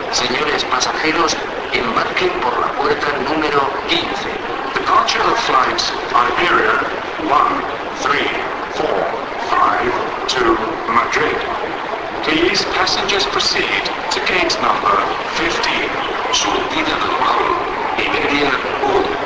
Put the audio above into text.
Señores pasajeros, embarquen por la puerta número 15. Departure of flights Iberia 1345 to Madrid. Please, passengers proceed to gate number 15. Subida normal, Iberia 1.